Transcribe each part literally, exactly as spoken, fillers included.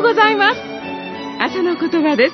うございます。朝の言葉です。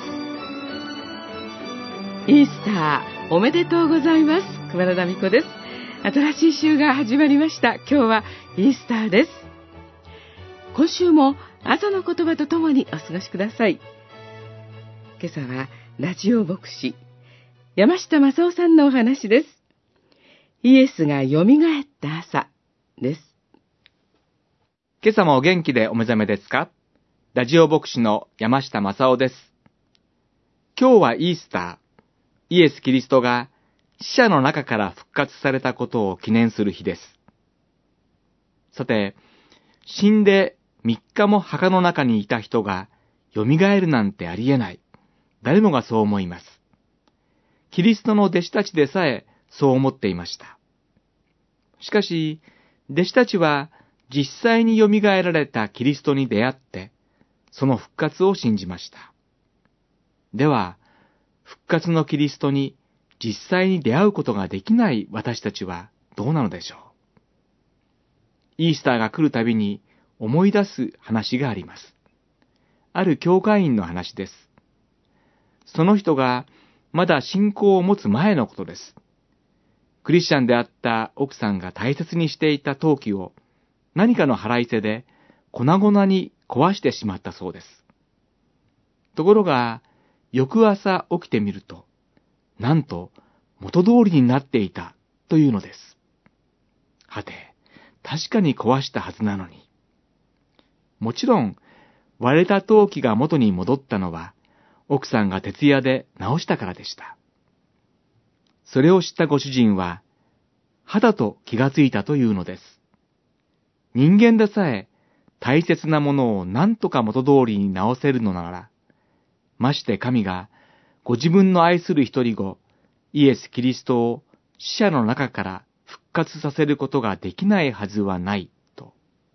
イースターおめでとうございます。熊田美子です。新しい週が始まりました。今日はイースターです。今週も朝の言葉とともにお過ごしください。今朝はラジオ牧師山下正夫さんのお話です。イエスがよみがえった朝です。 今朝もお元気でお目覚めですか？ラジオ牧師の山下正夫です。今日はイースター、イエス・キリストが死者の中から復活されたことを記念する日です。さて、死んでみっかも墓の中にいた人が蘇るなんてありえない。誰もがそう思います。キリストの弟子たちでさえそう思っていました。しかし、弟子たちは実際に蘇られたキリストに出会って、その復活を信じました。では、復活のキリストに実際に出会うことができない私たちはどうなのでしょう。イースターが来るたびに思い出す話があります。ある教会員の話です。その人がまだ信仰を持つ前のことです。クリスチャンであった奥さんが大切にしていた陶器を何かの腹いせで粉々に壊してしまったそうです。ところが、翌朝起きてみると、なんと元通りになっていたというのです。はて、確かに壊したはずなのに。もちろん、割れた陶器が元に戻ったのは、奥さんが徹夜で直したからでした。それを知ったご主人は、はたと気がついたというのです。人間でさえ大切なものを何とか元通りに直せるのなら、まして神がご自分の愛する一人子、イエス・キリストを死者の中から復活させることができないはずはないと。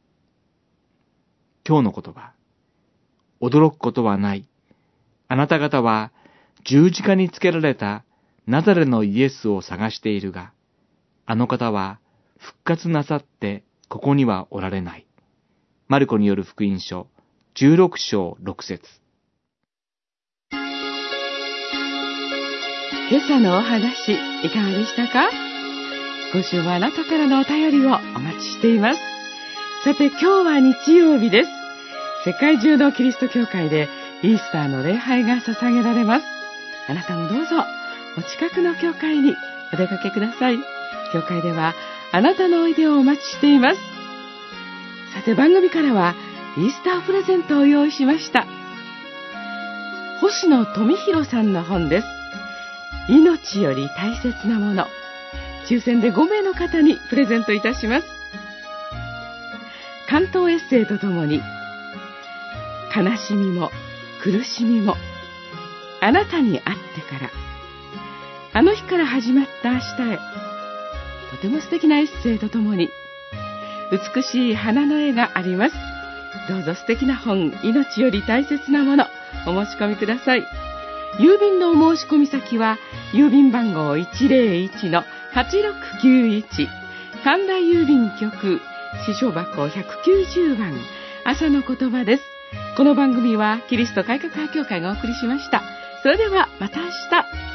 今日の言葉、驚くことはない。あなた方は十字架につけられたナザレのイエスを探しているが、あの方は復活なさってここにはおられない。マルコによる福音書じゅうろく章ろく節。 今朝のお話いかがでしたか？今週もあなたからのお便りをお待ちしています。さて、今日は日曜日です。世界中のキリスト教会でイースターの礼拝が捧げられます。あなたもどうぞお近くの教会にお出かけください。教会ではあなたのおいでをお待ちしています。さて、番組からはイースタープレゼントを用意しました。星野富弘さんの本です。命より大切なもの。抽選でご名の方にプレゼントいたします。関東エッセイとともに、悲しみも苦しみもあなたに会ってから、あの日から始まった明日へ、とても素敵なエッセイとともに美しい花の絵があります。どうぞ素敵な本、命より大切なもの、お申し込みください。郵便のお申し込み先は郵便番号 いちまるいちのはちろくきゅういち、神田郵便局支所箱ひゃくきゅうじゅうばん、朝の言葉です。この番組はキリスト改革派教会がお送りしました。それではまた明日。